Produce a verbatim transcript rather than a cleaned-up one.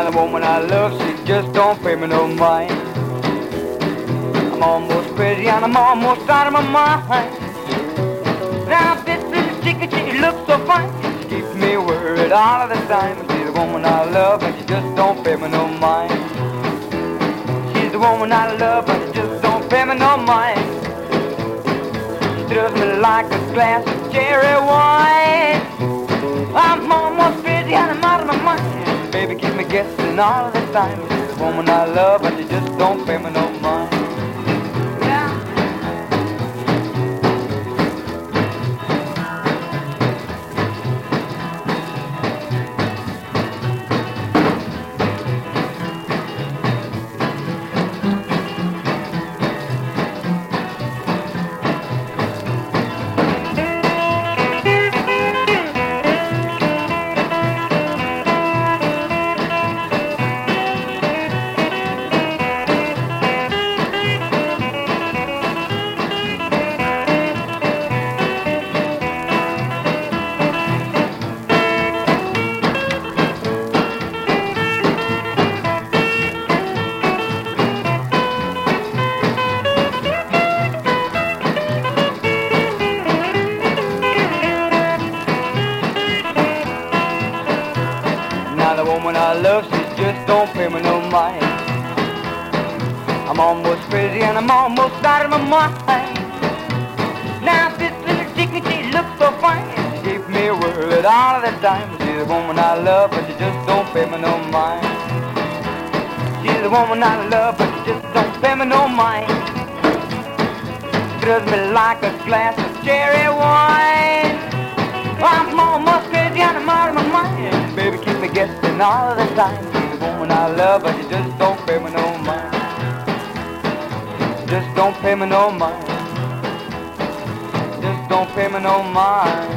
Now the woman I love, she just don't pay me no mind. I'm almost crazy and I'm almost out of my mind. Now this little chicken, she looks so fine. She keeps me worried all of the time. She's the woman I love and she just don't pay me no mind. She's the woman I love and she just don't pay me no mind. She thrills me like a glass of cherry wine. I'm almost crazy and I'm out of my mind. Baby keeps me guessing all the time. She's the woman I love and she just don't pay me no mind. The woman I love, she just don't pay me no mind. I'm almost crazy and I'm almost out of my mind. Now this little chicken, she looks so fine. She keeps me worried all of the time. She's the woman I love, but she just don't pay me no mind. She's the woman I love, but she just don't pay me no mind. Thrills me like a glass of cherry wine. I'm almost crazy and I'm out of my mind. Baby, keep me guessing all the time. She's the woman I love, but she just don't pay me no mind. Just don't pay me no mind. Just don't pay me no mind.